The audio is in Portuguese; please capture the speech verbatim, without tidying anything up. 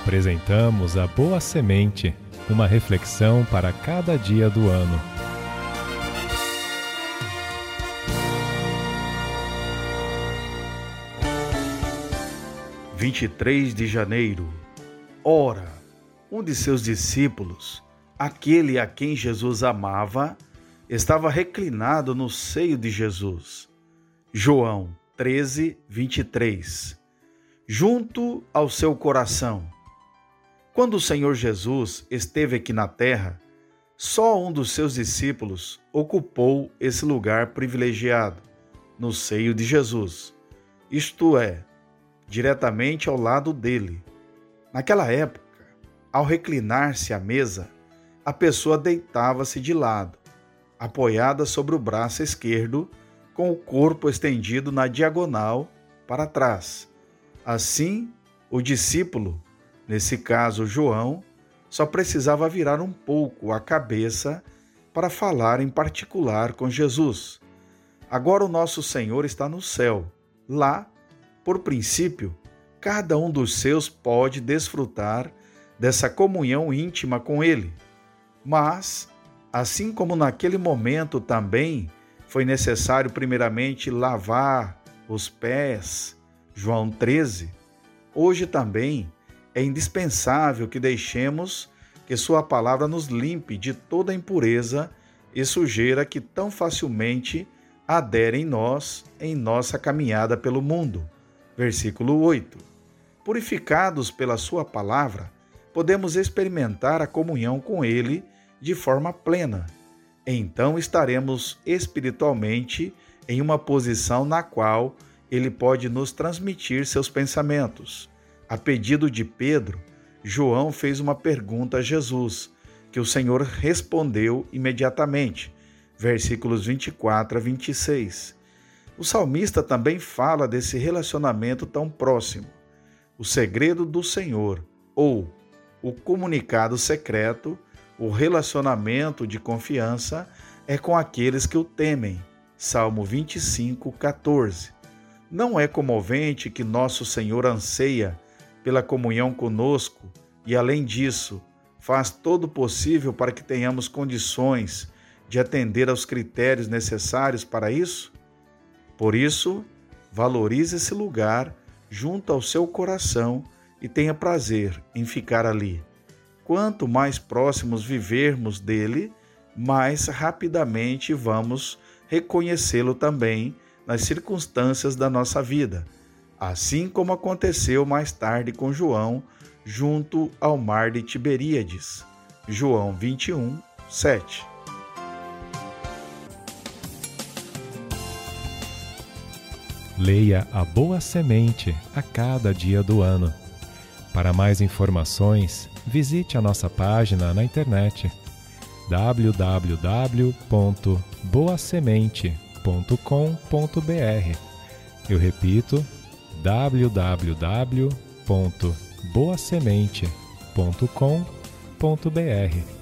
Apresentamos a Boa Semente, uma reflexão para cada dia do ano. vinte e três de janeiro. Ora, um de seus discípulos, aquele a quem Jesus amava, estava reclinado no seio de Jesus. João treze, vinte e três. Junto ao seu coração. Quando o Senhor Jesus esteve aqui na terra, só um dos seus discípulos ocupou esse lugar privilegiado, no seio de Jesus, isto é, diretamente ao lado dele. Naquela época, ao reclinar-se à mesa, a pessoa deitava-se de lado, apoiada sobre o braço esquerdo, com o corpo estendido na diagonal para trás. Assim, o discípulo, nesse caso João, só precisava virar um pouco a cabeça para falar em particular com Jesus. Agora o nosso Senhor está no céu. Lá, por princípio, cada um dos seus pode desfrutar dessa comunhão íntima com Ele. Mas, assim como naquele momento também foi necessário primeiramente lavar os pés, João treze, hoje também é indispensável que deixemos que Sua palavra nos limpe de toda impureza e sujeira que tão facilmente adere em nós em nossa caminhada pelo mundo. Versículo oito. Purificados pela Sua palavra, podemos experimentar a comunhão com Ele de forma plena. Então estaremos espiritualmente em uma posição na qual Ele pode nos transmitir seus pensamentos. A pedido de Pedro, João fez uma pergunta a Jesus, que o Senhor respondeu imediatamente. Versículos vinte e quatro a vinte e seis. O salmista também fala desse relacionamento tão próximo. O segredo do Senhor, ou o comunicado secreto, o relacionamento de confiança, é com aqueles que o temem. Salmo vinte e cinco, quatorze. Não é comovente que nosso Senhor anseia pela comunhão conosco e, além disso, faz todo o possível para que tenhamos condições de atender aos critérios necessários para isso? Por isso, valorize esse lugar junto ao seu coração e tenha prazer em ficar ali. Quanto mais próximos vivermos dele, mais rapidamente vamos reconhecê-lo também nas circunstâncias da nossa vida, assim como aconteceu mais tarde com João, junto ao mar de Tiberíades. João vinte e um, sete. Leia a Boa Semente a cada dia do ano. Para mais informações, visite a nossa página na internet w w w ponto boa semente ponto com ponto b r. Eu repito, w w w ponto boa semente ponto com ponto b r.